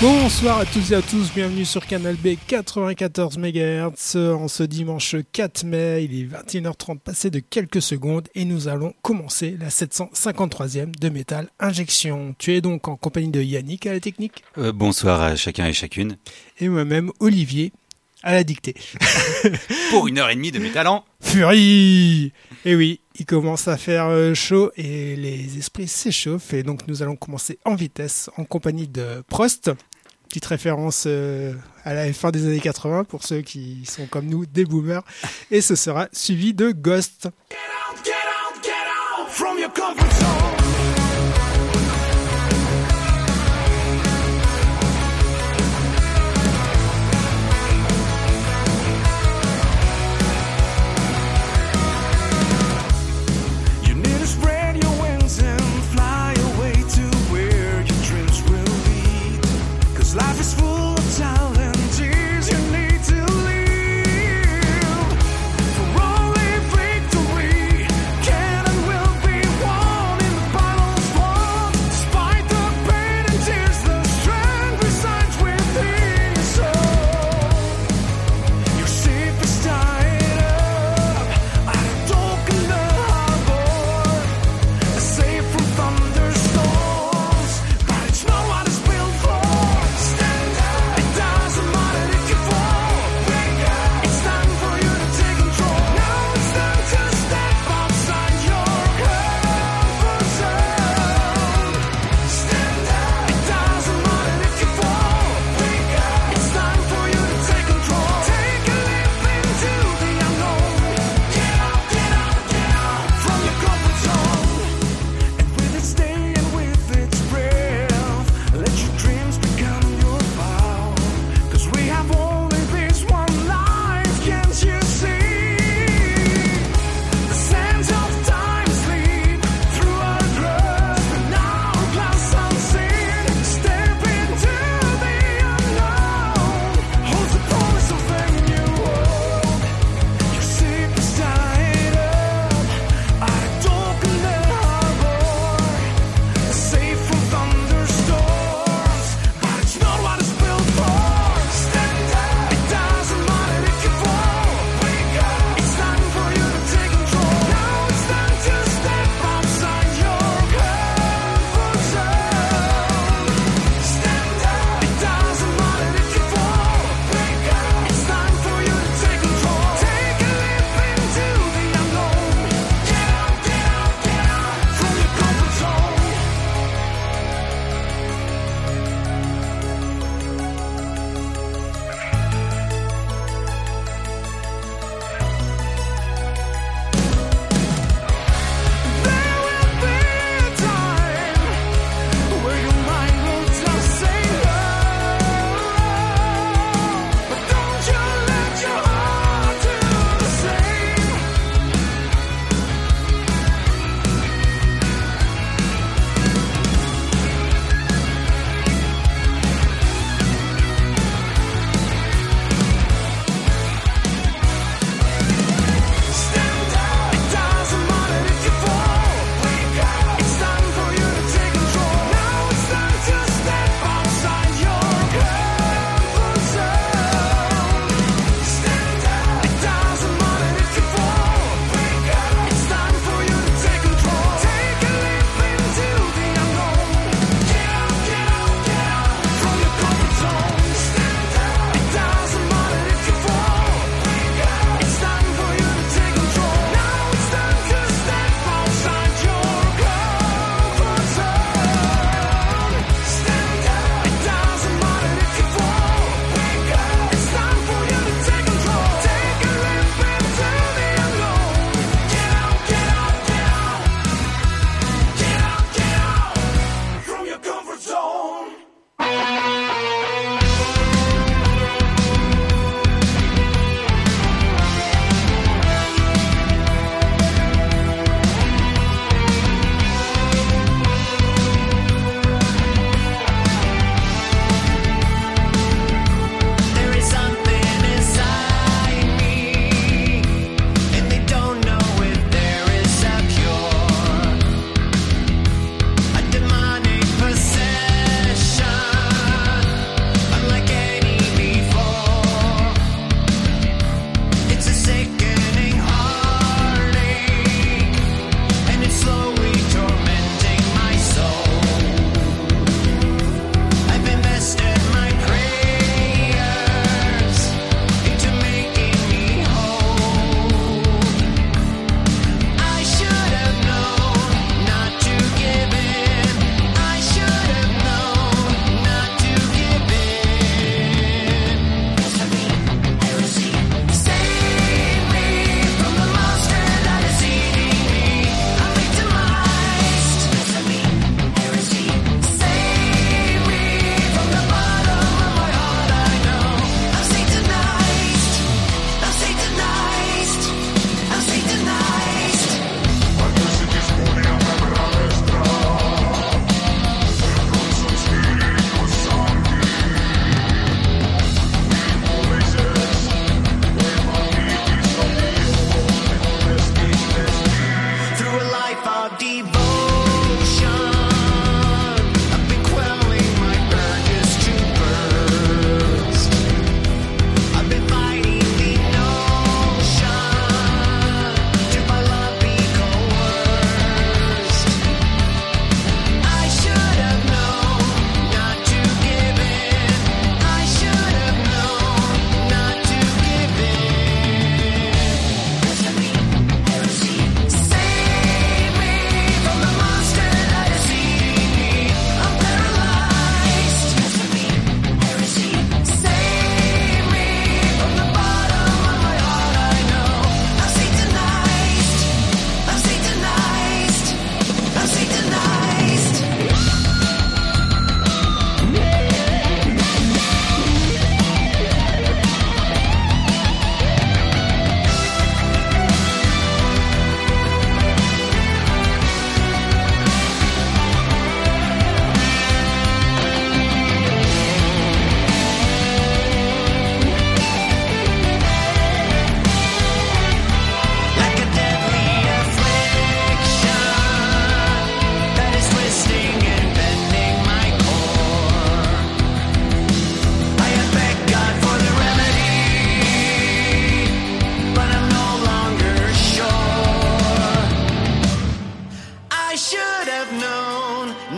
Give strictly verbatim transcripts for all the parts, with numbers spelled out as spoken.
Bonsoir à toutes et à tous, bienvenue sur Canal B quatre-vingt-quatorze mégahertz en ce dimanche quatre mai, il est vingt et une heures trente passé de quelques secondes et nous allons commencer la sept cent cinquante-troisième de Métal Injection. Tu es donc en compagnie de Yannick à la technique. Euh, bonsoir à chacun et chacune. Et moi-même Olivier à la dictée. Pour une heure et demie de Métal en Furie. Et oui, il commence à faire chaud et les esprits s'échauffent et donc nous allons commencer en vitesse en compagnie de Prost. Petite référence euh, à la fin des années quatre-vingts pour ceux qui sont comme nous des boomers. Et ce sera suivi de Ghost. Get out, get out, get out from your comfort zone. Life is full of challenges you need to live. For only victory can and will be won in the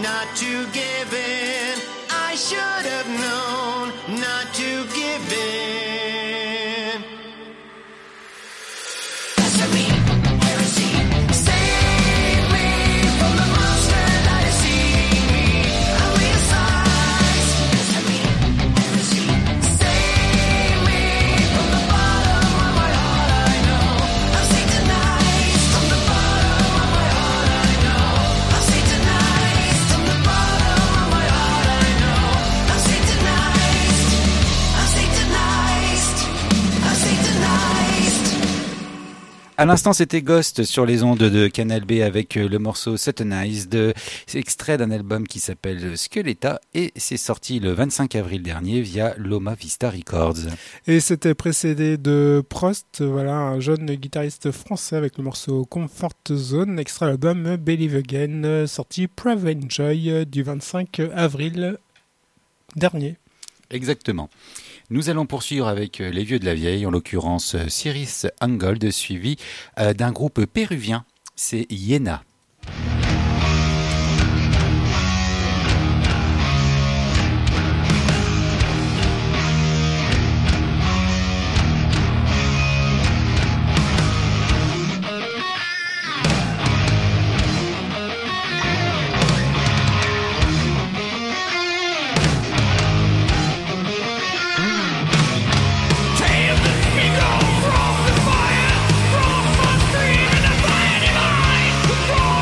not to give in. I should have known not to give in. Blasphemy, heresy, save me from the monster that is seeing me. I realize, blasphemy, heresy, save me from the bottom of my heart. I know I'm Satanized from the bottom of my heart. I know I'm Satanized from the bottom of my heart. I know I'm Satanized. I'm Satanized. I'm Satanized. À l'instant, c'était Ghost sur les ondes de Canal B avec le morceau Satanized, extrait d'un album qui s'appelle Skeletta et c'est sorti le vingt-cinq avril dernier via Loma Vista Records. Et c'était précédé de Prost, voilà, un jeune guitariste français avec le morceau Comfort Zone, extrait l'album Believe Again, sorti Private Joy du vingt-cinq avril dernier. Exactement. Nous allons poursuivre avec les vieux de la vieille, en l'occurrence Cyrus Angold, suivi euh, d'un groupe péruvien, c'est Iena. Tales that we go from the fire, from my street and the fire divine.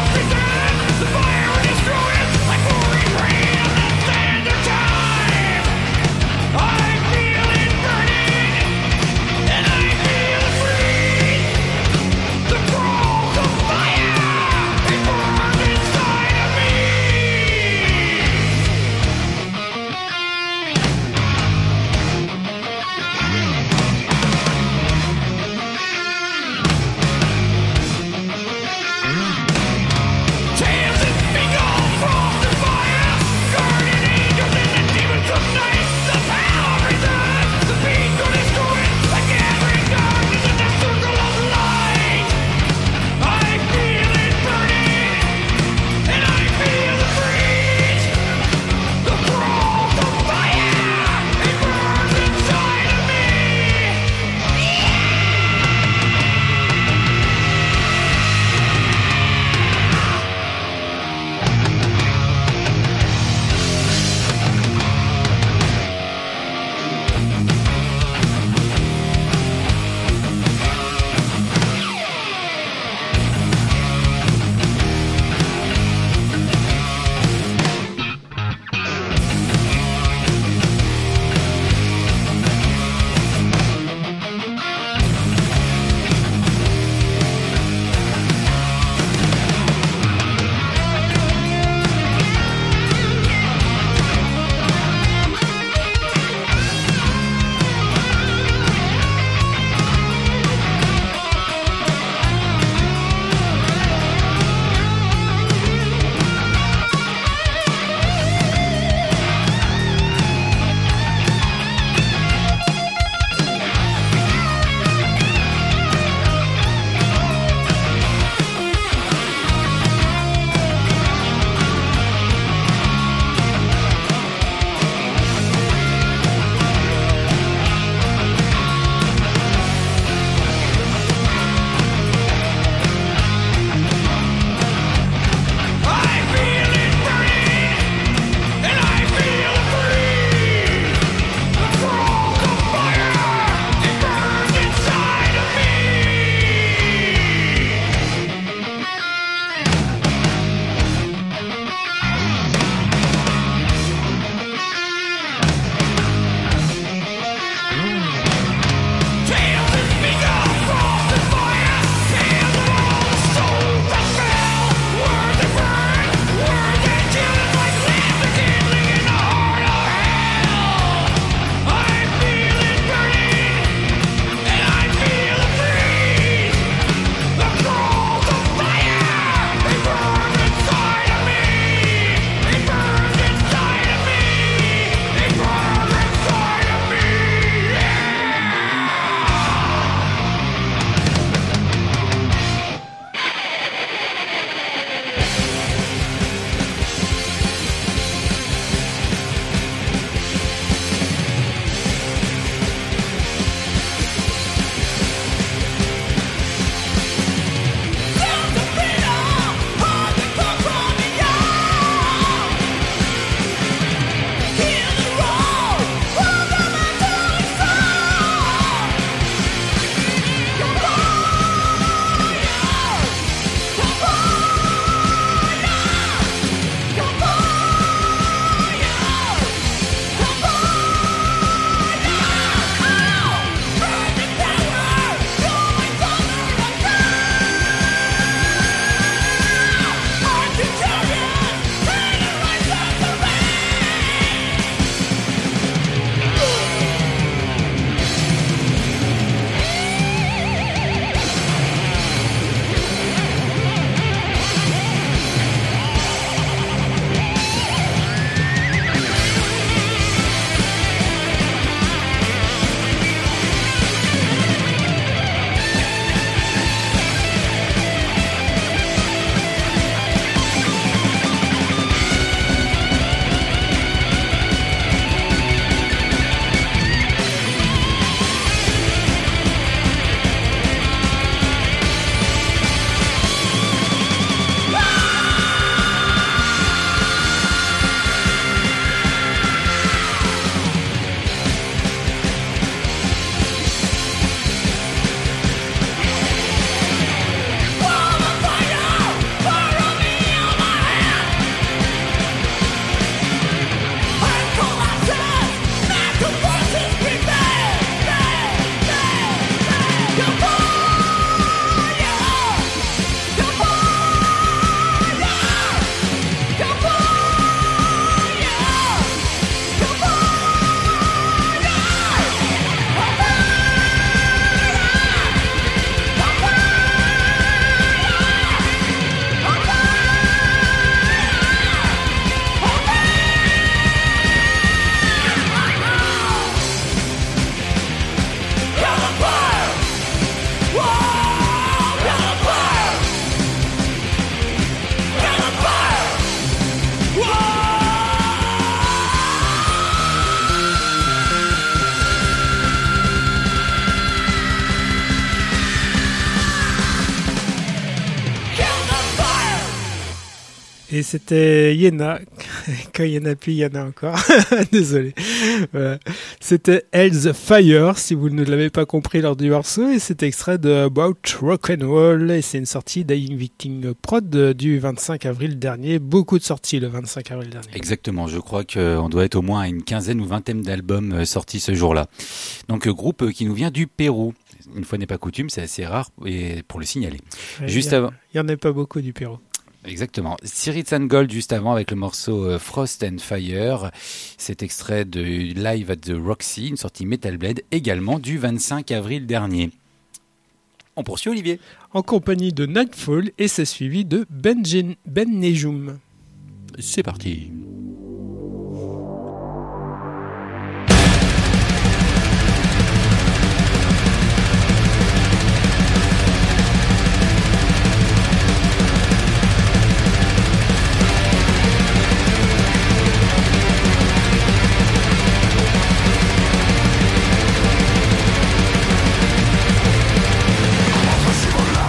Et c'était Yena. Quand il n'y en a plus, il y en a encore. Désolé. Voilà. C'était Hell's Fire, si vous ne l'avez pas compris lors du morceau. Et c'est extrait de About Rock'n'Roll. Et c'est une sortie d'Dying Victim Prod du vingt-cinq avril dernier. Beaucoup de sorties le vingt-cinq avril dernier. Exactement, je crois qu'on doit être au moins à une quinzaine ou vingtaine d'albums euh, sortis ce jour-là. Donc euh, groupe euh, qui nous vient du Pérou. Une fois n'est pas coutume, c'est assez rare et pour le signaler. Ouais, Juste il y a- avant. Il n'y en a pas beaucoup du Pérou. Exactement. Spirits and Gold juste avant avec le morceau euh, Frost and Fire. C'est extrait de Live at the Roxy, une sortie Metal Blade également du vingt-cinq avril dernier. On poursuit Olivier. En compagnie de Nightfall et c'est suivi de Ben, Gen- Ben Nejum. C'est parti.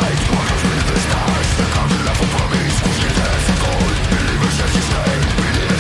Believe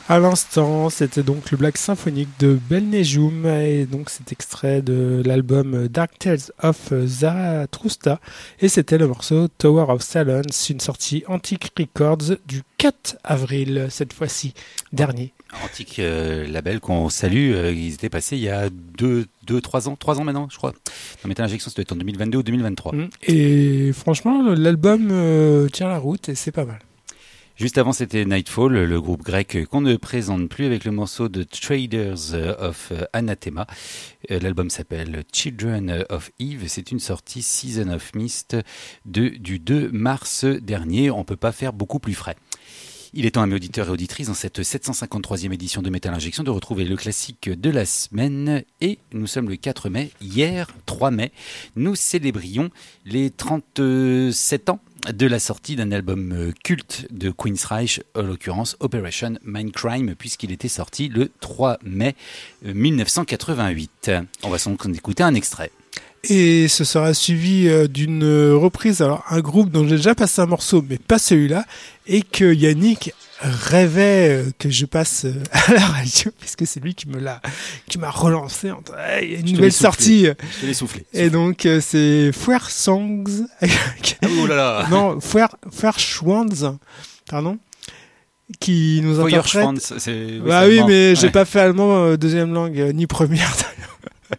À l'instant, c'était donc le Black Symphonique de Belnejum et donc cet extrait de l'album Dark Tales of Zarathustra et c'était le morceau Tower of Silence, une sortie Antique Records du quatre avril cette fois-ci, dernier. Antique euh, label qu'on salue, euh, ils étaient passés il y a deux, deux, trois ans, trois ans maintenant, je crois. Dans Metal Injection, ça doit être en deux mille vingt-deux ou deux mille vingt-trois. Et franchement, l'album euh, tient la route et c'est pas mal. Juste avant, c'était Nightfall, le groupe grec qu'on ne présente plus avec le morceau de Traders of Anathema. L'album s'appelle Children of Eve. C'est une sortie Season of Mist de, du deux mars dernier. On peut pas faire beaucoup plus frais. Il est temps à mes auditeurs et auditrices dans cette sept cent cinquante-troisième édition de Metal Injection de retrouver le classique de la semaine. Et nous sommes le quatre mai. Hier, trois mai, nous célébrions les trente-sept ans de la sortie d'un album culte de Queensryche, en l'occurrence Operation Mindcrime, puisqu'il était sorti le trois mai mille neuf cent quatre-vingt-huit. On va sans doute écouter un extrait. Et ce sera suivi euh, d'une reprise, alors un groupe dont j'ai déjà passé un morceau, mais pas celui-là, et que Yannick rêvait euh, que je passe euh, à la radio, puisque c'est lui qui me l'a, qui m'a relancé. En hey, il y a une Je nouvelle sortie. Je te l'ai soufflé. Et donc euh, c'est Four Songs. Ah, oh là là. Non, Four Four Schwanz, pardon, qui nous interprète. Feuerschwanz, c'est. Bah c'est oui, allemand. mais j'ai Ouais. pas fait allemand euh, deuxième langue euh, ni première. d'ailleurs.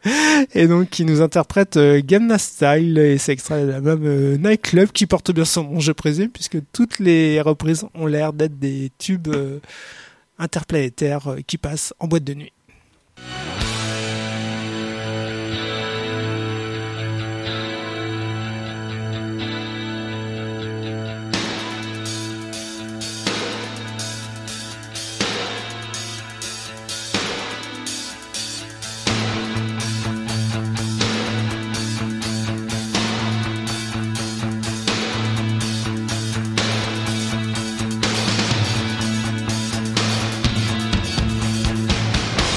Et donc qui nous interprète euh, Gamma Style et c'est extrait de l'album euh, Nightclub qui porte bien son nom je présume puisque toutes les reprises ont l'air d'être des tubes euh, interplanétaires euh, qui passent en boîte de nuit. Thank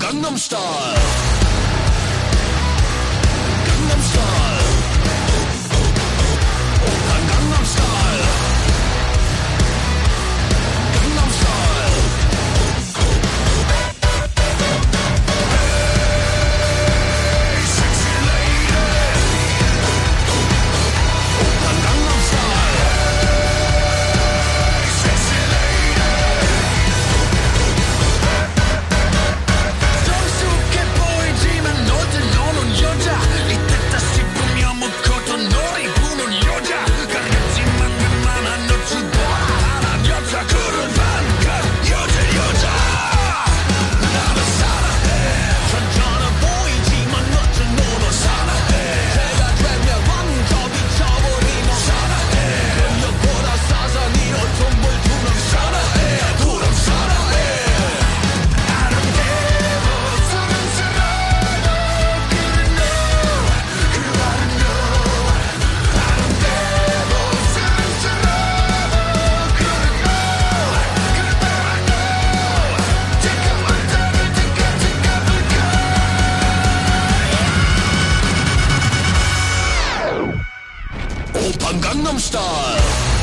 Gangnam Style. Gangnam Style. Gangnam Style. Gangnam Style. Hey, sexy lady. Gangnam Style. Hey, sexy lady. 정숙해 보이지만 너도 노는 여자 이때다 싶으면 묻고도 너를 부는 여자 가렸지만 웬만한 너지도 않아 여자 그런 반가 여자 여자 나를 사랑해 천천히 보이지만 너도 너는 사랑해 제가 되면 완전히 쳐버리면 사랑해 근력보다 싸서 네 어tom을 두는 사랑해 두는 사랑해 아름대고 사랑스러워 그래 너 그래 너 아름대고 사랑스러워 그래 너 그래 너 잠깐 완전히 잠깐 잠깐 볼까 오빤 강남 스타일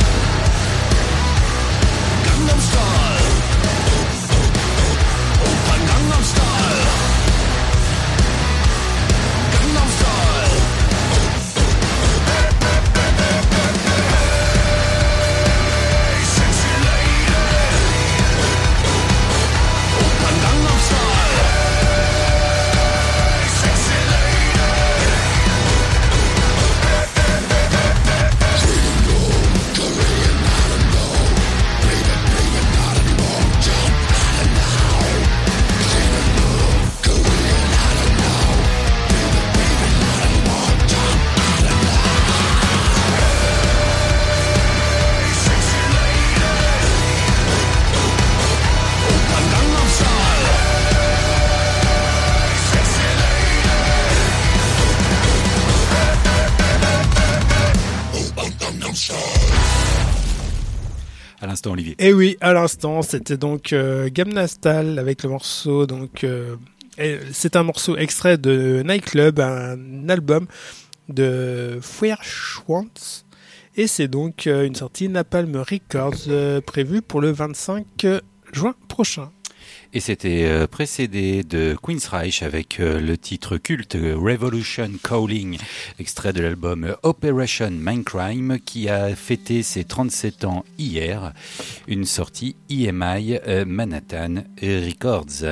강남 스타일 오빤 강남 스타일 강남 스타일 Hey, sexy lady. 오빤 강남 스타일 Hey, sexy lady. 오빤 강남 스타일 Sexy lady. 오빤 강남 스타일 À l'instant, Olivier. Et oui, à l'instant, c'était donc euh, Gangnam Style avec le morceau. Donc, euh, et c'est un morceau extrait de Nightclub, un album de Feuerschwanz. Et c'est donc euh, une sortie Napalm Records euh, prévue pour le vingt-cinq juin prochain. Et c'était euh, précédé de Queensryche avec euh, le titre culte euh, Revolution Calling, extrait de l'album euh, Operation Mindcrime qui a fêté ses trente-sept ans hier, une sortie E M I euh, Manhattan Records.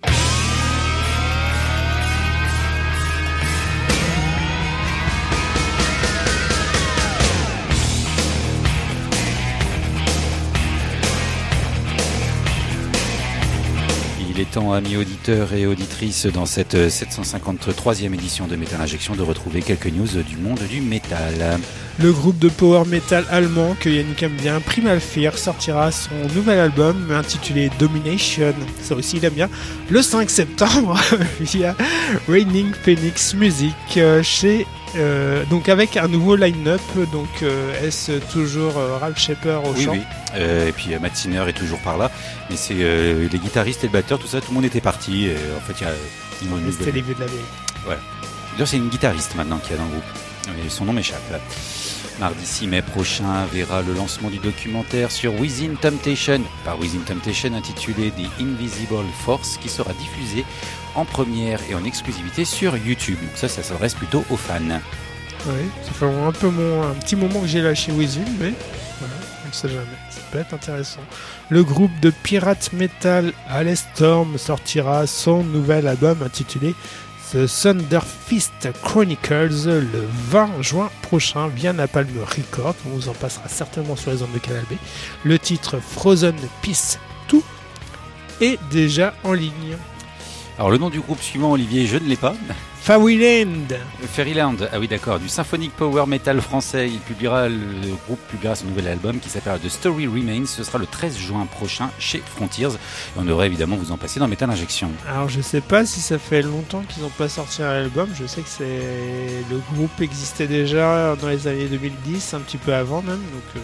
Il est temps, amis auditeurs et auditrices, dans cette sept cent cinquante-troisième édition de Metal Injection, de retrouver quelques news du monde du métal. Le groupe de power metal allemand que Yannick aime bien, Primal Fear, sortira son nouvel album intitulé Domination, ça aussi il aime bien, le cinq septembre via Raining Phoenix Music euh, chez euh, donc avec un nouveau line-up. Donc euh, est-ce toujours euh, Ralph Shepard au Oui, chant? oui. Euh, et puis euh, Matt Sinner est toujours par là. Mais c'est euh, les guitaristes et le batteur, tout ça, tout le monde était parti. Et, en fait, il y a ils ont une C'était les vieux de la vieille. Voilà. D'ailleurs, c'est une guitariste maintenant qui est dans le groupe. Et son nom m'échappe. Là. Mardi six mai prochain verra le lancement du documentaire sur Within Temptation, par Within Temptation, intitulé The Invisible Force, qui sera diffusé en première et en exclusivité sur YouTube. Donc ça, ça s'adresse plutôt aux fans. Oui, ça fait un peu mon, un petit moment que j'ai lâché Within, mais voilà, on ne sait jamais. Ça peut être intéressant. Le groupe de pirate metal Alestorm sortira son nouvel album intitulé The Thunderfist Chronicles le vingt juin prochain via Napalm Records. On vous en passera certainement sur les ondes de Canal B. Le titre Frozen Peace deux est déjà en ligne. Alors le nom du groupe suivant, Olivier, je ne l'ai pas. Fairyland. Fairyland, ah oui d'accord, du symphonic power metal français. Il publiera, le groupe publiera son nouvel album qui s'appelle The Story Remains. Ce sera le treize juin prochain chez Frontiers. Et on devrait évidemment vous en passer dans Metal Injection. Alors je sais pas si ça fait longtemps qu'ils n'ont pas sorti un album. Je sais que c'est le groupe existait déjà dans les années deux mille dix, un petit peu avant même. Donc euh,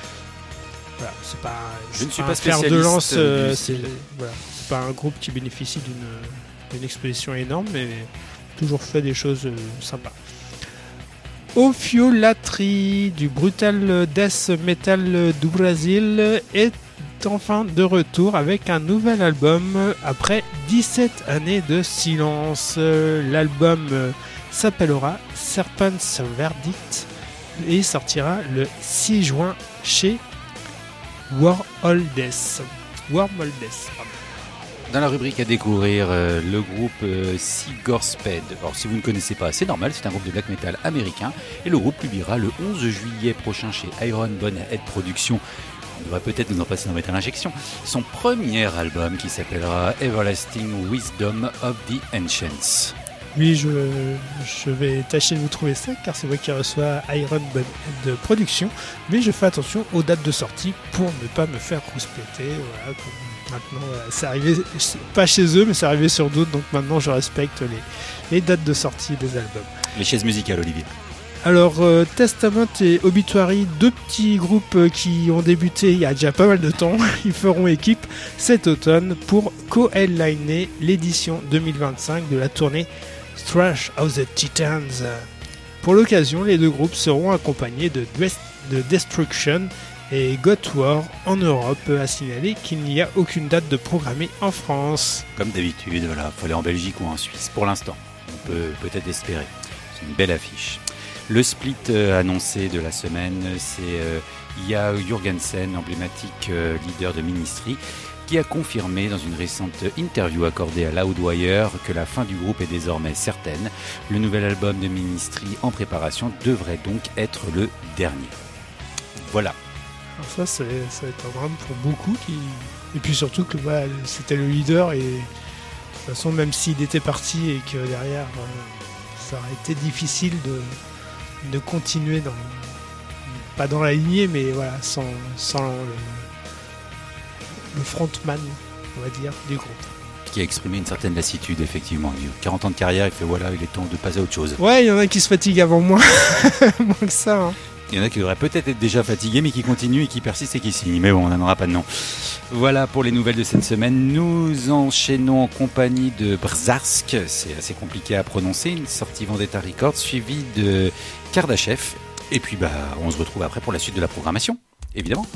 voilà, c'est pas. Je ne suis un pas fer de spécialiste lance. euh, du c'est style. voilà, c'est pas un groupe qui bénéficie d'une une exposition énorme, mais toujours fait des choses euh, sympas. Ophiolatry du brutal death metal du Brésil est enfin de retour avec un nouvel album après dix-sept années de silence. L'album s'appellera Serpent's Verdict et sortira le six juin chez Warholdes. Warholdes, pardon. Dans la rubrique à découvrir, euh, le groupe euh, Sigursped. Alors si vous ne connaissez pas, c'est normal, c'est un groupe de black metal américain et le groupe publiera le onze juillet prochain chez Iron Bonehead Productions. On devrait peut-être nous en passer dans Metal Injection. Son premier album qui s'appellera Everlasting Wisdom of the Ancients. Oui, je, je vais tâcher de vous trouver ça car c'est moi qui reçois Iron Bonehead Productions, mais je fais attention aux dates de sortie pour ne pas me faire rouspéter. Voilà, comme maintenant, voilà, c'est arrivé pas chez eux, mais c'est arrivé sur d'autres, donc maintenant je respecte les, les dates de sortie des albums. Les chaises musicales, Olivier. Alors, euh, Testament et Obituary, deux petits groupes euh, qui ont débuté il y a déjà pas mal de temps, ils feront équipe cet automne pour co-headliner l'édition deux mille vingt-cinq de la tournée Thrash of the Titans. Pour l'occasion, les deux groupes seront accompagnés de, Dres- de Destruction et God War en Europe. À signaler qu'il n'y a aucune date de programmée en France. Comme d'habitude, voilà, faut aller en Belgique ou en Suisse. Pour l'instant, on peut peut-être espérer. C'est une belle affiche. Le split euh, annoncé de la semaine, c'est euh, Ia Jurgensen, emblématique euh, leader de Ministry, qui a confirmé dans une récente interview accordée à Loudwire que la fin du groupe est désormais certaine. Le nouvel album de Ministry en préparation devrait donc être le dernier. Voilà. Alors ça, c'est, ça va être un drame pour beaucoup. Qui... Et puis surtout que voilà, c'était le leader et de toute façon, même s'il était parti et que derrière, euh, ça aurait été difficile de, de continuer dans, pas dans la lignée, mais voilà, sans, sans le, le frontman, on va dire, du groupe. Qui a exprimé une certaine lassitude, effectivement. Il a quarante ans de carrière, il fait voilà, il est temps de passer à autre chose. Ouais, il y en a qui se fatiguent avant moi, moins que ça. Hein. Il y en a qui devraient peut-être être déjà fatigués, mais qui continuent et qui persistent et qui signent. Mais bon, on n'en aura pas de nom. Voilà pour les nouvelles de cette semaine. Nous enchaînons en compagnie de Brzarsk. C'est assez compliqué à prononcer. Une sortie Vendetta Records, suivie de Kardashev. Et puis, bah, on se retrouve après pour la suite de la programmation, évidemment.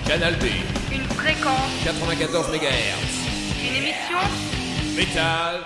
Canal B, Une fréquence, quatre-vingt-quatorze mégahertz. une émission, Métal.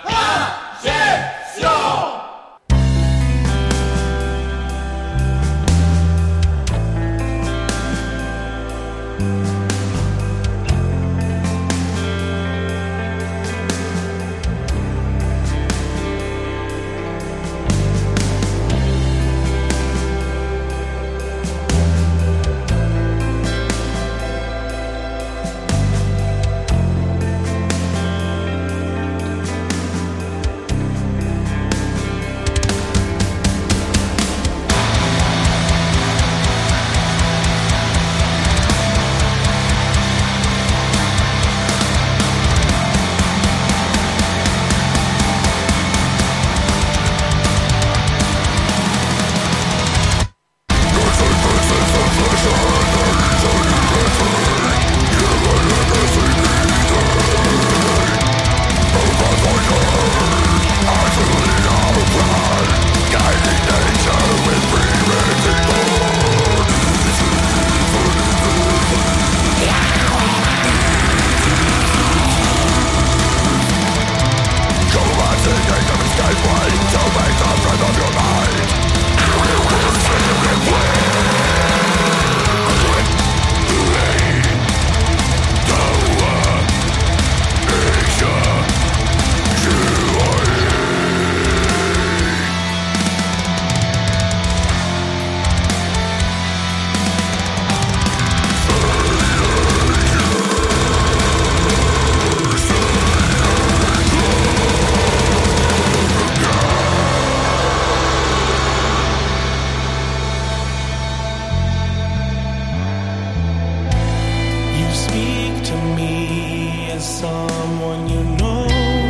You speak to me as someone you know,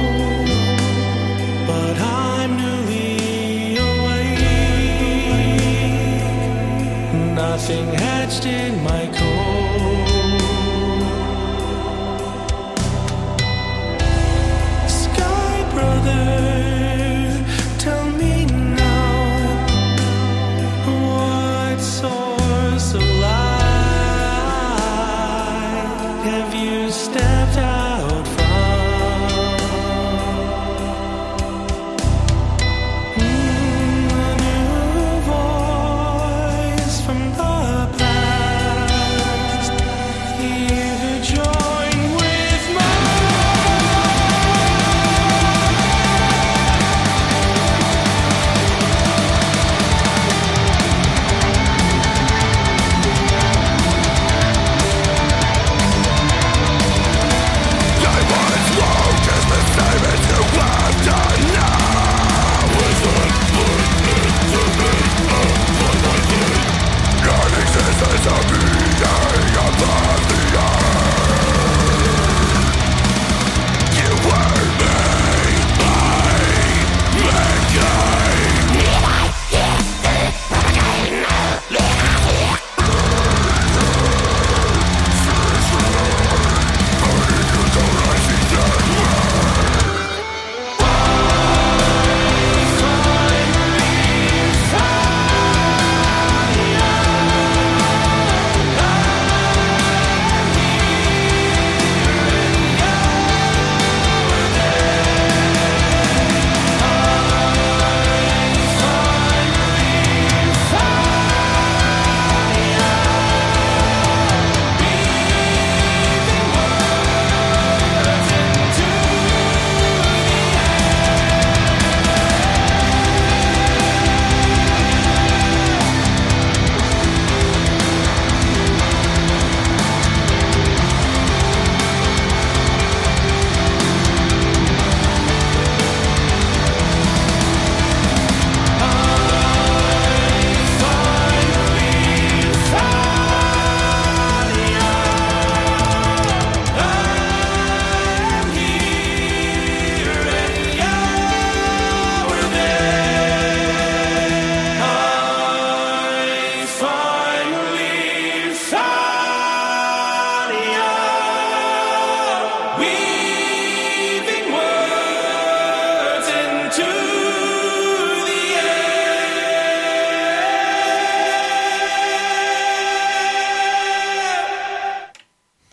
but I'm newly awake. Nothing hatched in my code. Sky brother, tell me now, what source of light have you stepped out from? Mm, a new voice from the past.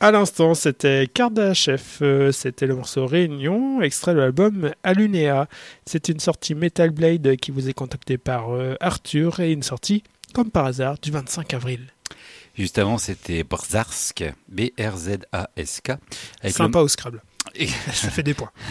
À l'instant, c'était Kardashev, euh, c'était le morceau Réunion, extrait de l'album Alunea. C'est une sortie Metal Blade qui vous est contactée par euh, Arthur et une sortie, comme par hasard, du vingt-cinq avril. Juste avant, c'était Brzarsk, B R Z A S K. Avec Sympa le... au Scrabble. Et- Ça fait des points.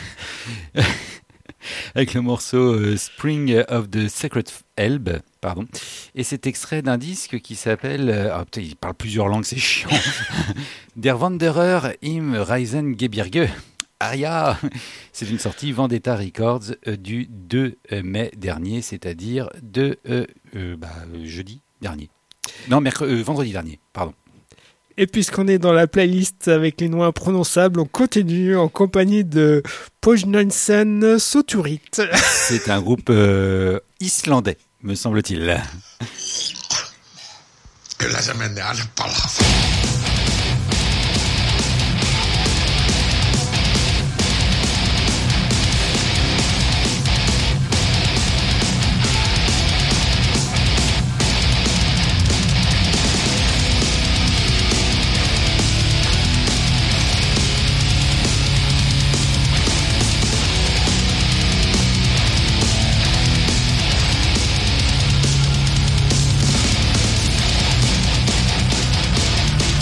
avec le morceau euh, Spring of the Sacred Elbe, pardon. Et c'est extrait d'un disque qui s'appelle, euh, ah, putain, il parle plusieurs langues, c'est chiant. Der Wanderer im Reisengebirge. Aria. C'est une sortie Vendetta Records euh, du deux mai dernier, c'est-à-dire de euh, euh, bah, euh, jeudi dernier. Non, mercre- euh, vendredi dernier, pardon. Et puisqu'on est dans la playlist avec les noms imprononçables, on continue en compagnie de Pojnansen Soturit. C'est un groupe euh, islandais, me semble-t-il. Kyllä se menee aina palas. Thank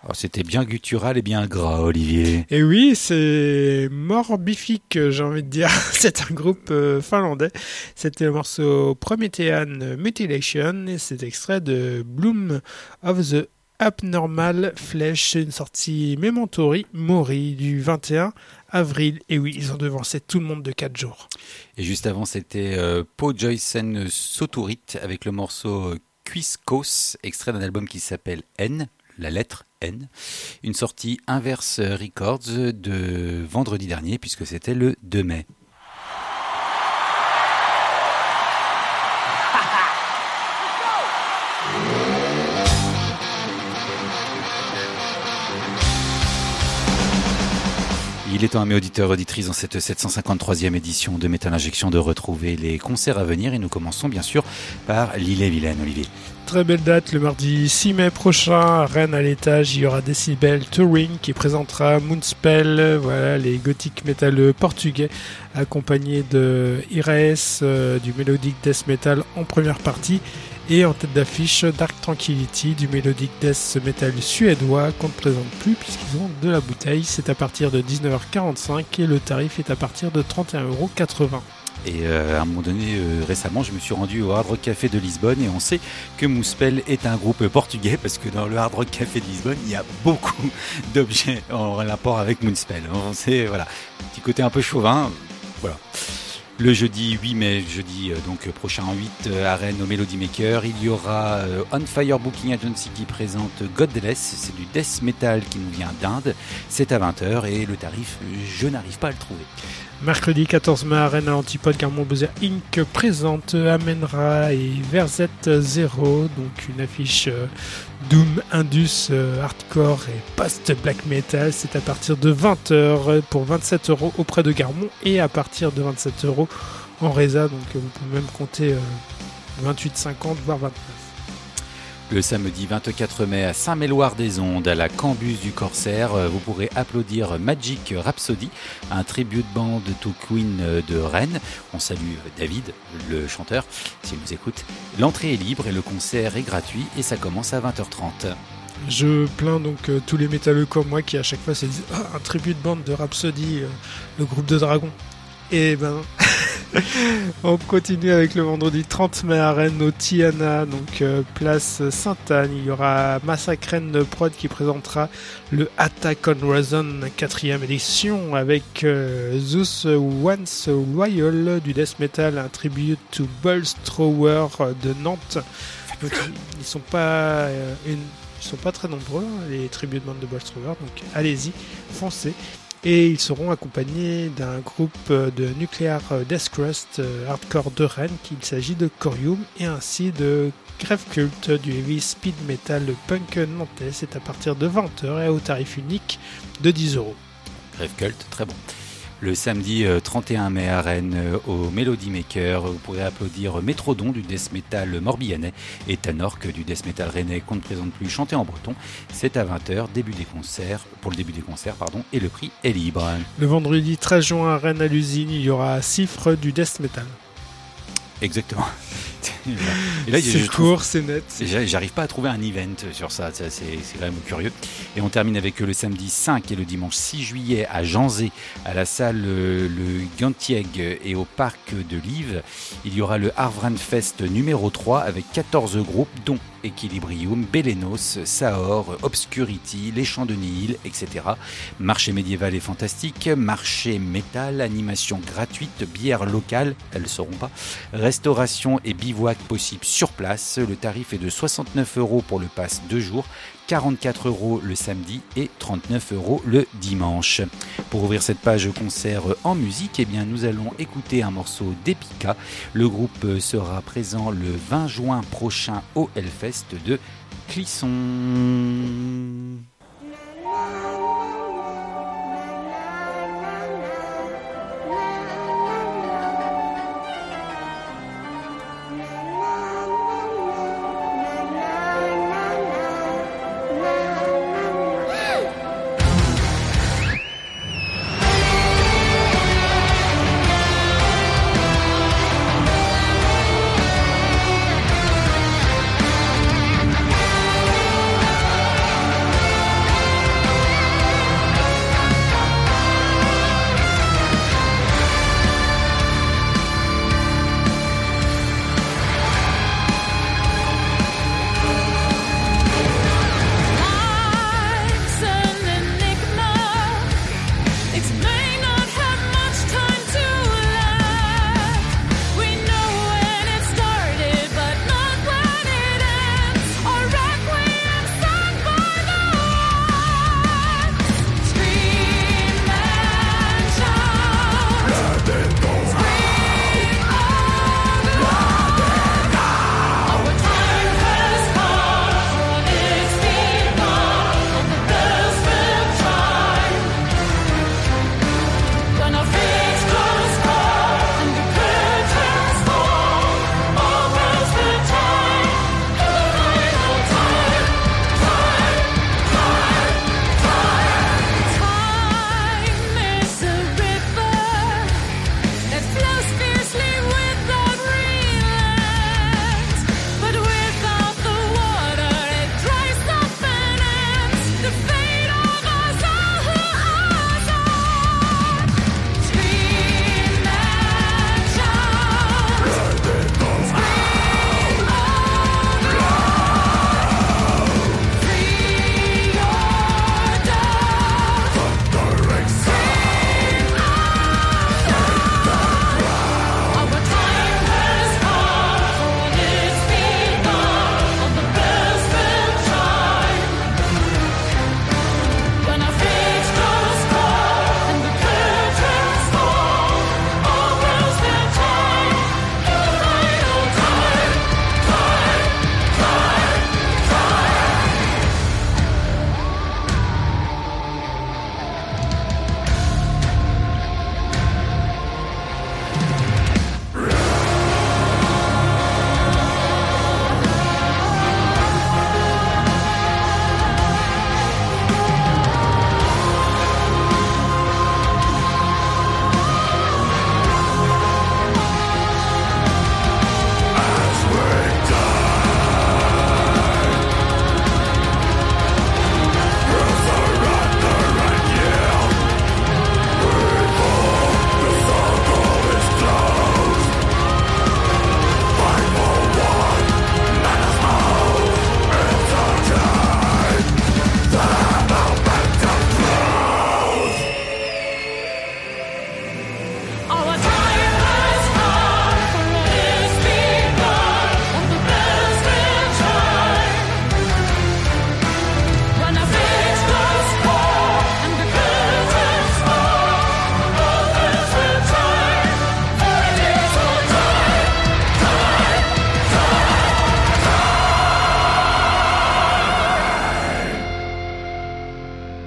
Oh, c'était bien guttural et bien gras, Olivier. Et oui, c'est morbifique, j'ai envie de dire. C'est un groupe euh, finlandais. C'était le morceau Promethean Mutilation et c'est extrait de Bloom of the Abnormal Flesh, une sortie Mementori Mori du vingt et un avril. Et oui, ils ont devancé tout le monde de quatre jours. Et juste avant, c'était euh, Po Joysen Soturit avec le morceau euh, Kuiskos, extrait d'un album qui s'appelle N, la lettre N. Une sortie Inverse Records de vendredi dernier, puisque c'était le deux mai. Il est temps à mes auditeurs et auditrices dans cette sept cent cinquante-troisième édition de Metal Injection de retrouver les concerts à venir et nous commençons bien sûr par l'Ille-et-Vilaine, Olivier. Très belle date, le mardi six mai prochain à Rennes à l'étage, il y aura Decibel Touring qui présentera Moonspell, voilà les gothiques métal portugais accompagnés de Iraes euh, du Melodic Death Metal en première partie. Et en tête d'affiche, Dark Tranquillity du Melodic Death Metal suédois qu'on ne présente plus puisqu'ils ont de la bouteille. C'est à partir de dix-neuf heures quarante-cinq et le tarif est à partir de trente et un euros quatre-vingts. Et euh, à un moment donné, euh, récemment, je me suis rendu au Hard Rock Café de Lisbonne et on sait que Moonspell est un groupe portugais parce que dans le Hard Rock Café de Lisbonne, il y a beaucoup d'objets en rapport avec Moonspell. On sait, voilà, petit côté un peu chauvin, voilà. Le jeudi huit mai, jeudi euh, donc prochain huit euh, à Rennes au Melody Maker, il y aura euh, On Fire Booking Agency qui présente Godless, c'est du death metal qui nous vient d'Inde, c'est à vingt heures et le tarif, je n'arrive pas à le trouver. Mercredi quatorze mai à Rennes à l'Antipode, Garmon Buzzer Incorporated présente Amenra et Verzet Zero, donc une affiche euh, Doom, Indus, euh, Hardcore et Post-Black Metal. C'est à partir de vingt heures pour vingt-sept euros auprès de Garmon et à partir de vingt-sept euros en Reza, donc euh, vous pouvez même compter euh, vingt-huit cinquante voire vingt-neuf. Le samedi vingt-quatre mai à Saint-Méloire-des-Ondes, à la Cambus du Corsaire, vous pourrez applaudir Magic Rhapsody, un tribute band to Queen de Rennes. On salue David, le chanteur, s'il nous écoute. L'entrée est libre et le concert est gratuit et ça commence à vingt heures trente. Je plains donc euh, tous les métalleux comme moi qui à chaque fois se disent ah, un tribute band de Rhapsody, euh, le groupe de Dragon. Et ben... On continue avec le vendredi trente mai à Rennes au Tiana, donc euh, place Sainte-Anne. Il y aura Massacren Prod qui présentera le Attack on Reason quatrième édition avec euh, Zeus Once Royal du death metal, un tribute to Bullstrower de Nantes. Donc, ils sont pas euh, une, ils sont pas très nombreux hein, les tributes bandes de Bullstrower, donc allez-y, foncez. Et ils seront accompagnés d'un groupe de Nuclear Deathcrust hardcore de Rennes, qu'il s'agit de Corium, et ainsi de Grave Cult du heavy speed metal punk nantais. C'est à partir de vingt heures et au tarif unique de dix euros. Grave Cult, très bon. Le samedi trente et un mai à Rennes au Melody Maker, vous pourrez applaudir Métrodon du death metal morbihanais et Tanork du death metal rennais qu'on ne présente plus, chanté en breton. C'est à vingt heures, début des concerts, pour le début des concerts, pardon, et le prix est libre. Le vendredi treize juin à Rennes à l'usine, il y aura Cifre du death metal. Exactement. Et là, c'est je court, trouve, c'est net. J'arrive pas à trouver un event sur ça, ça c'est, c'est quand même curieux. Et on termine avec le samedi cinq et le dimanche six juillet à Janzé, à la salle Le Gantieg et au parc de Live. Il y aura le Harvran Fest numéro trois avec quatorze groupes, dont Equilibrium, Belenos, Saor, Obscurity, Les Chants de Nihil, et cetera. Marché médiéval et fantastique, marché métal, animation gratuite, bière locale, elles ne seront pas, restauration et bivouac possible sur place. Le tarif est de soixante-neuf euros pour le pass deux jours, quarante-quatre euros le samedi et trente-neuf euros le dimanche. Pour ouvrir cette page concert en musique, eh bien, nous allons écouter un morceau d'Epica. Le groupe sera présent le vingt juin prochain au Hellfest de Clisson. Thank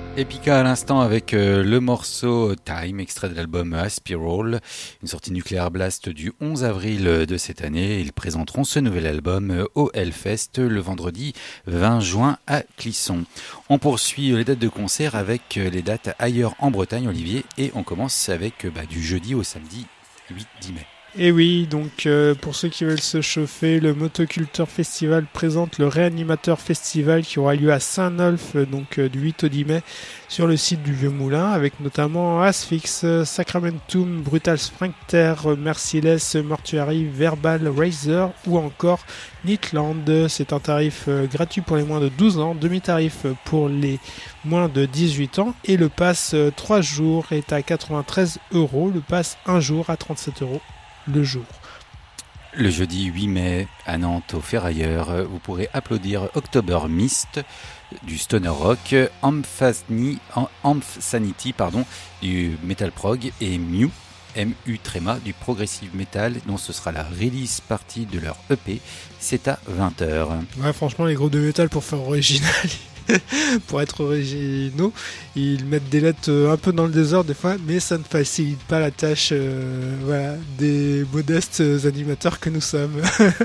Epica à l'instant avec euh, le morceau Time, extrait de l'album Aspiral, une sortie Nuclear Blast du onze avril de cette année. Ils présenteront ce nouvel album au Hellfest le vendredi vingt juin à Clisson. On poursuit les dates de concert avec les dates ailleurs en Bretagne, Olivier, et on commence avec bah, du jeudi au samedi huit dix mai. Et oui, donc euh, pour ceux qui veulent se chauffer, le Motoculture Festival présente le Réanimateur Festival qui aura lieu à Saint-Nolff, euh, donc euh, du huit au dix mai, sur le site du Vieux Moulin, avec notamment Asphyx, euh, Sacramentum, Brutal Sphincter, euh, Merciless, Mortuary, Verbal, Razor ou encore Nitland. C'est un tarif euh, gratuit pour les moins de douze ans, demi-tarif pour les moins de dix-huit ans, et le pass euh, trois jours est à quatre-vingt-treize euros, le pass un jour à trente-sept euros. Le jour. Le jeudi huit mai, à Nantes, au Ferrailleur, vous pourrez applaudir October Mist du Stoner Rock, Amph-Sanity, Amph-Sanity, pardon, du Metal Prog et Mew, M U Tréma, du Progressive Metal, dont ce sera la release partie de leur E P. C'est à vingt heures. Ouais, franchement, les groupes de métal, pour faire original, pour être originaux, ils mettent des lettres euh, un peu dans le désordre des fois, mais ça ne facilite pas la tâche euh, voilà, des modestes animateurs que nous sommes.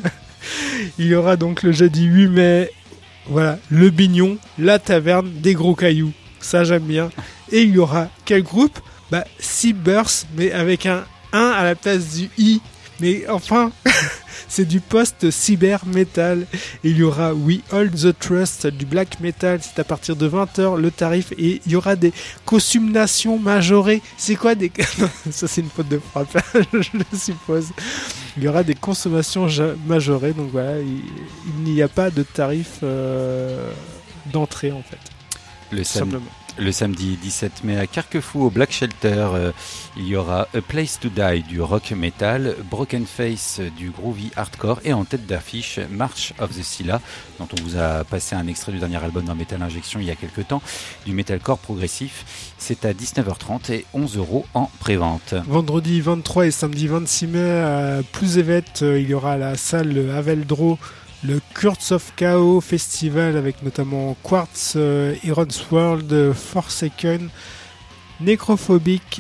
Il y aura donc le jeudi huit mai, voilà, le Bignon, la taverne des gros cailloux. Ça, j'aime bien. Et il y aura quel groupe? Bah, Seabirth, mais avec un un à la place du I. Mais enfin, c'est du post-cyber metal. Il y aura We All the Trust du black metal. C'est à partir de vingt heures le tarif. Et il y aura des consommations majorées. C'est quoi des... Non, ça c'est une faute de frappe, je le suppose. Il y aura des consommations ja- majorées. Donc voilà, il, il n'y a pas de tarif euh, d'entrée en fait. Le, sam- Simplement. le samedi dix-sept mai à Carquefou au Black Shelter, euh, il y aura A Place to Die du rock metal, Broken Face du groovy hardcore et en tête d'affiche March of the Scylla, dont on vous a passé un extrait du dernier album dans Metal Injection il y a quelques temps, du metalcore progressif. C'est à dix-neuf heures trente et onze euros en prévente. Vendredi vingt-trois et samedi vingt-six mai à Plouzevet, euh, il y aura à la salle Aveldro le Courts of Chaos Festival avec notamment Quartz, euh, Heron's World, euh, Forsaken, Necrophobic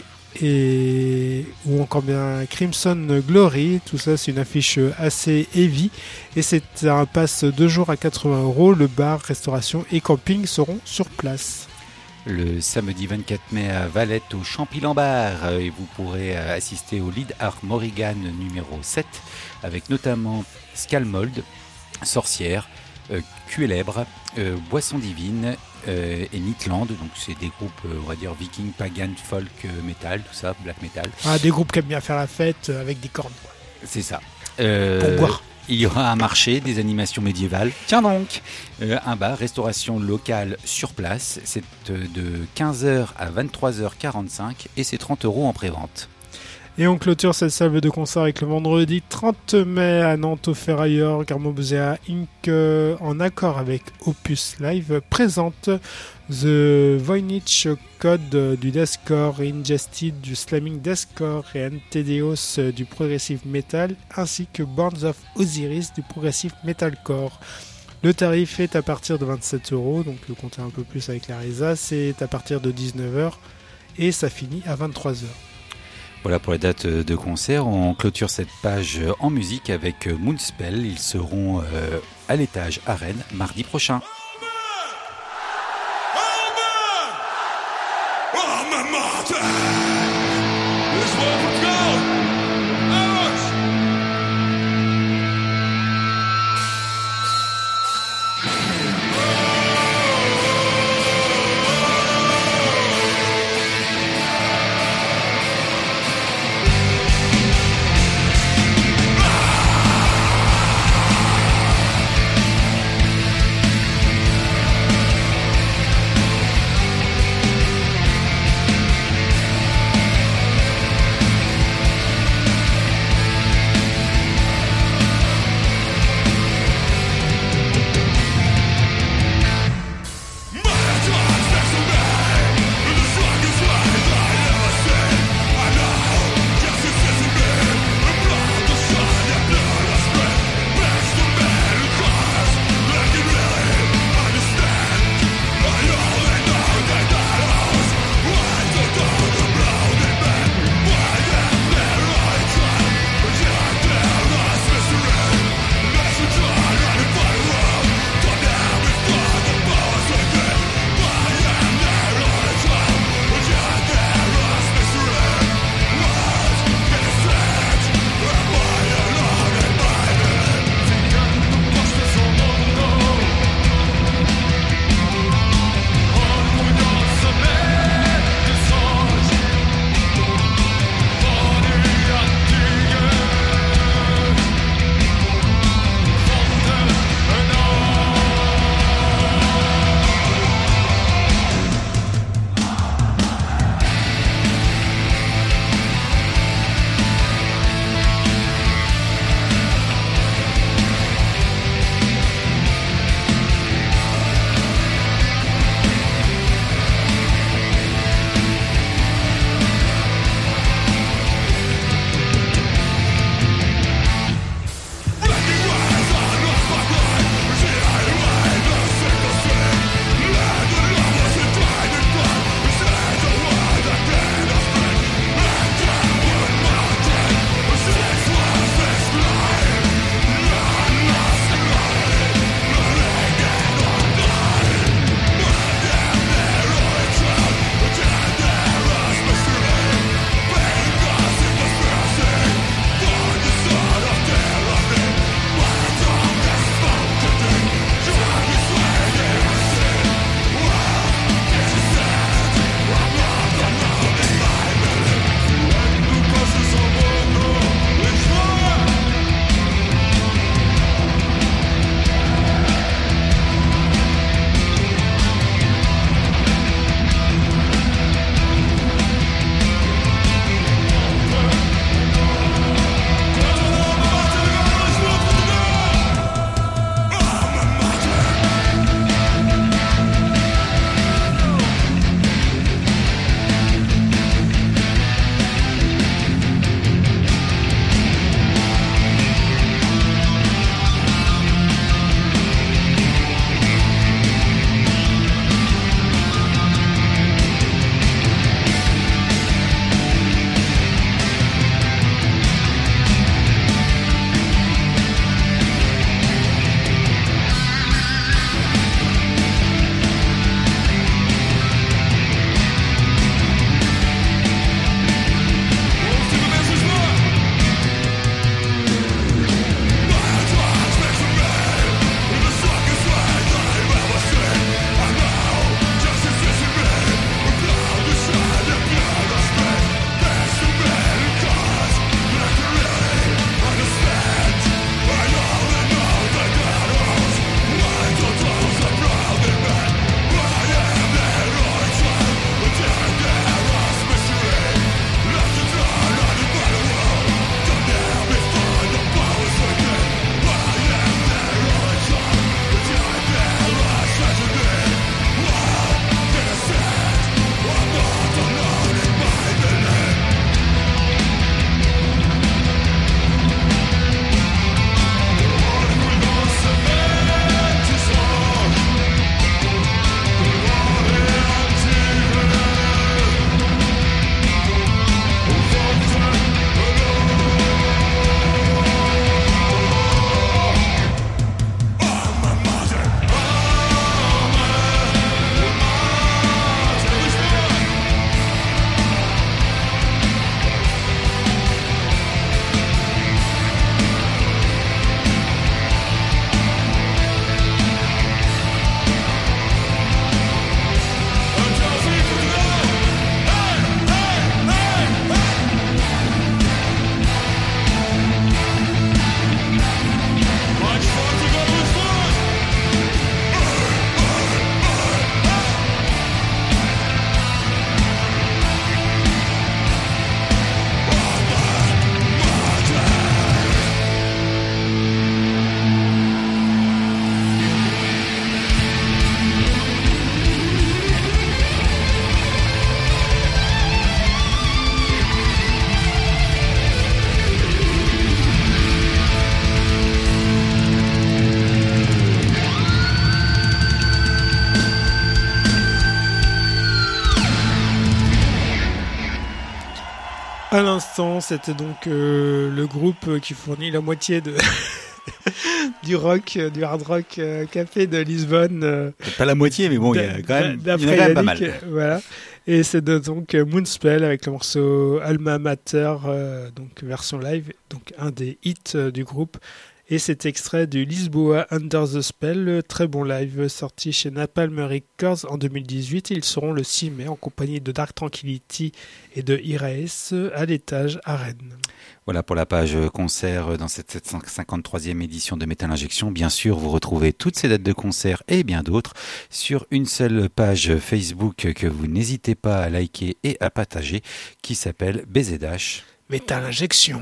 et ou encore bien Crimson Glory. Tout ça, c'est une affiche assez heavy et c'est un pass deux jours à quatre-vingts euros. Le bar, restauration et camping seront sur place. Le samedi vingt-quatre mai à Valette au Champy-Lambert, euh, et vous pourrez euh, assister au Lead Art Morrigan numéro sept avec notamment Scalmold, Sorcière, euh, Cuélèbre, euh, Boisson Divine euh, et Nitland. Donc c'est des groupes, euh, on va dire, viking, pagan, folk, euh, metal, tout ça, black metal. Ah, des groupes qui aiment bien faire la fête euh, avec des cornes. Quoi. C'est ça. Euh, Pour boire. Il y aura un marché, des animations médiévales. Tiens donc, euh, un bar, restauration locale sur place. C'est euh, de quinze heures à vingt-trois heures quarante-cinq et c'est trente euros en prévente. Et on clôture cette salve de concert avec le vendredi trente mai à Nantes au Ferrailleur. Garmobusea Incorporated, euh, en accord avec Opus Live, présente The Voynich Code euh, du deathcore, Ingested du slamming deathcore et Antedeos euh, du progressive metal, ainsi que Borns of Osiris du progressive metalcore. Le tarif est à partir de vingt-sept euros, donc le compte un peu plus avec la Reza, c'est à partir de dix-neuf heures et ça finit à vingt-trois heures. Voilà pour les dates de concert. On clôture cette page en musique avec Moonspell. Ils seront euh, à l'étage à Rennes mardi prochain. Thank À l'instant, c'était donc euh, le groupe qui fournit la moitié de du rock, euh, du hard rock euh, café de Lisbonne. euh, Pas la moitié, mais bon, il y a quand même, il y en a d'après quand même pas Yannick, mal. euh, Voilà. Et c'est de- donc euh, Moonspell avec le morceau Alma Mater, euh, donc version live, donc un des hits euh, du groupe. Et c'est extrait du Lisboa Under the Spell, le très bon live sorti chez Napalm Records en deux mille dix-huit. Ils seront le six mai en compagnie de Dark Tranquillity et de Iraes à l'étage à Rennes. Voilà pour la page concert dans cette sept cent cinquante-troisième édition de Metal Injection. Bien sûr, vous retrouvez toutes ces dates de concert et bien d'autres sur une seule page Facebook que vous n'hésitez pas à liker et à partager, qui s'appelle B Z H. Metal Injection.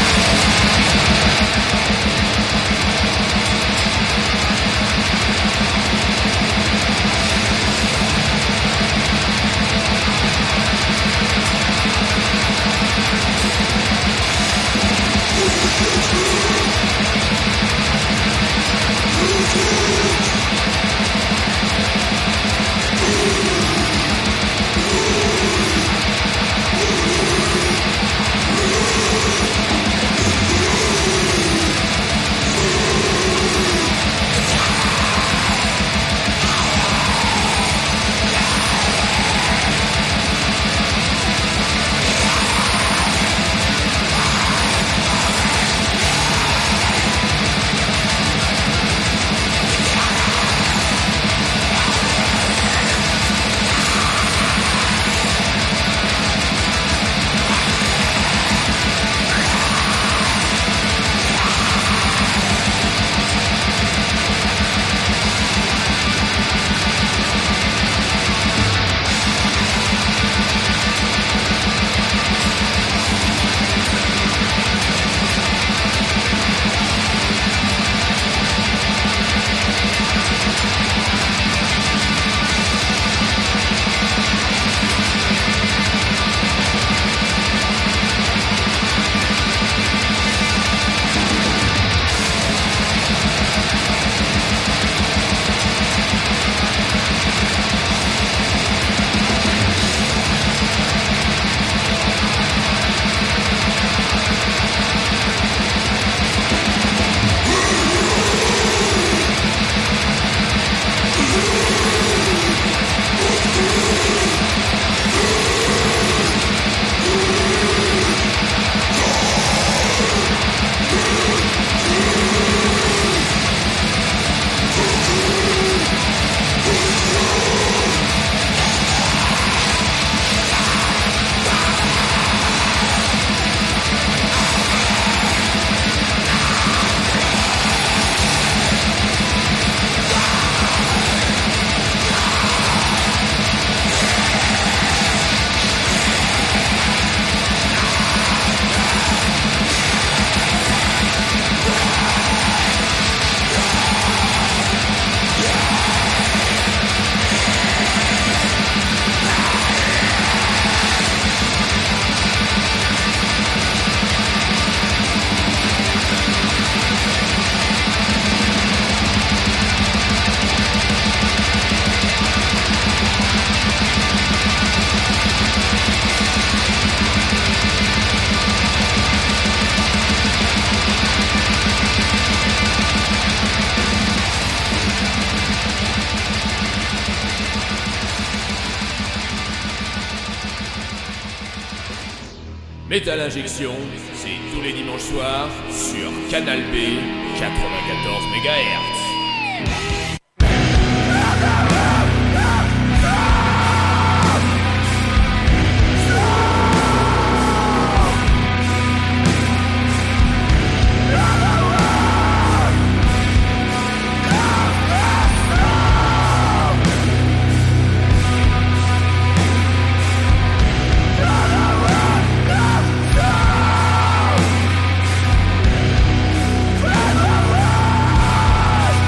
Metal Injection, c'est tous les dimanches soirs sur Canal B quatre-vingt-quatorze mégahertz. Forever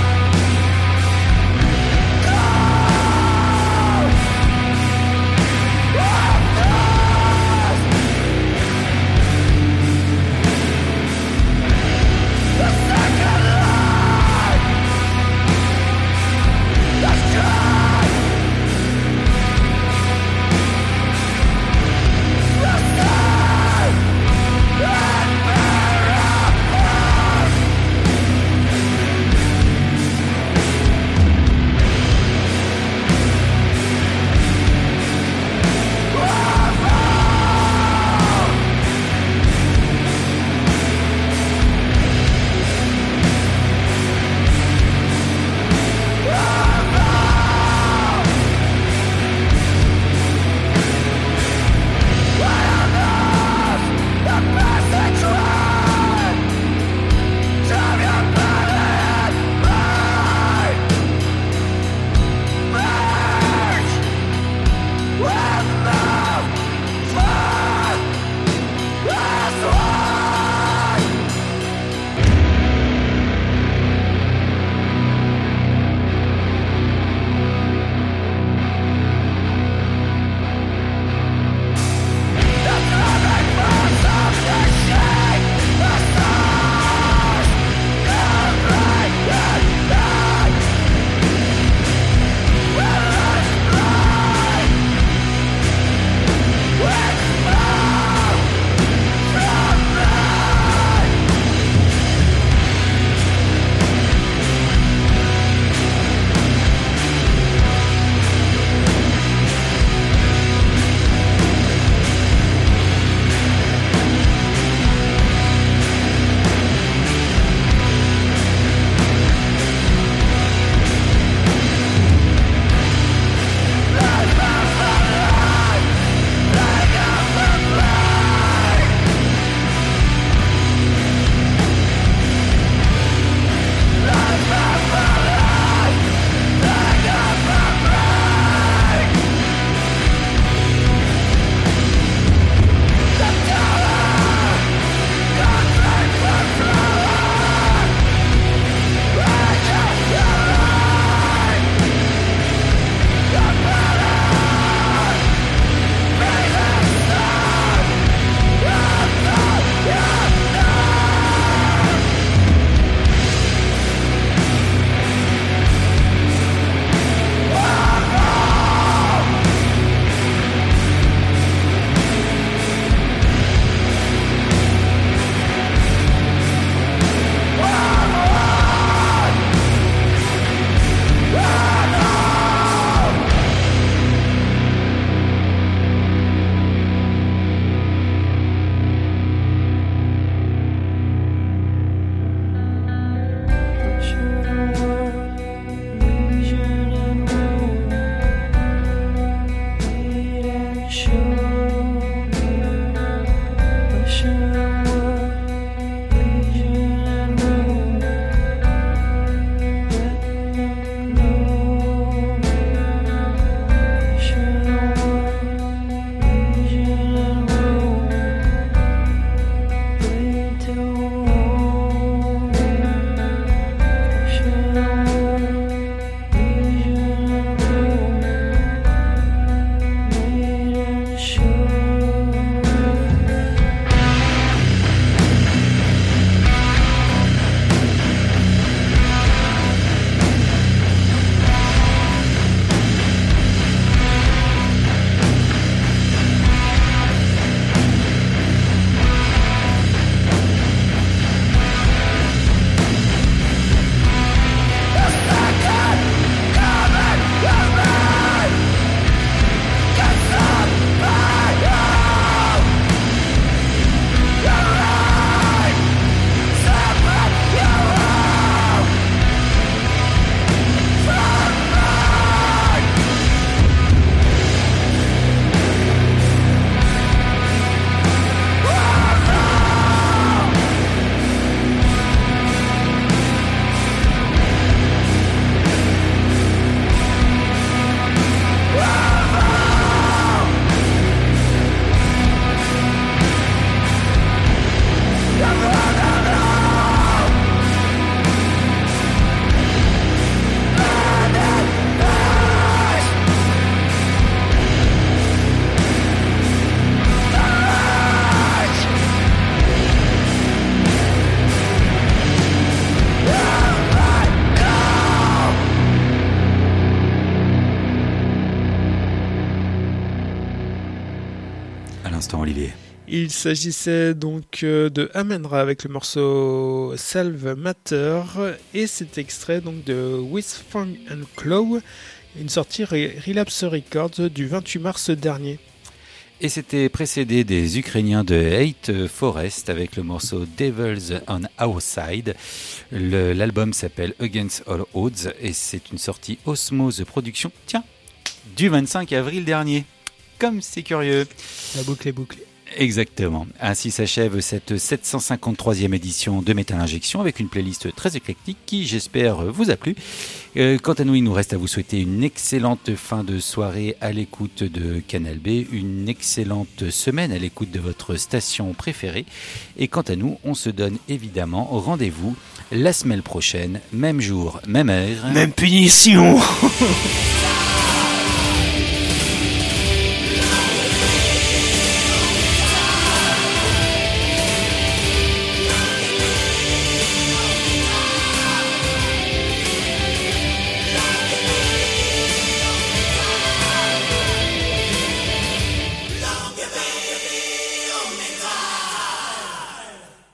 l'instant, Olivier? Il s'agissait donc euh, de Amenra avec le morceau Salve Matter et cet extrait donc de With Fang and Claw, une sortie Re- Relapse Records du vingt-huit mars dernier. Et c'était précédé des Ukrainiens de Hate Forest avec le morceau Devils on Our Side. Le- l'album s'appelle Against All Odds et c'est une sortie Osmose Production, tiens, du vingt-cinq avril dernier. Comme c'est curieux. La boucle est bouclée. Exactement. Ainsi s'achève cette sept cent cinquante-troisième édition de Metal Injection avec une playlist très éclectique qui, j'espère, vous a plu. Euh, quant à nous, il nous reste à vous souhaiter une excellente fin de soirée à l'écoute de Canal B, une excellente semaine à l'écoute de votre station préférée. Et quant à nous, on se donne évidemment rendez-vous la semaine prochaine, même jour, même heure. Même punition.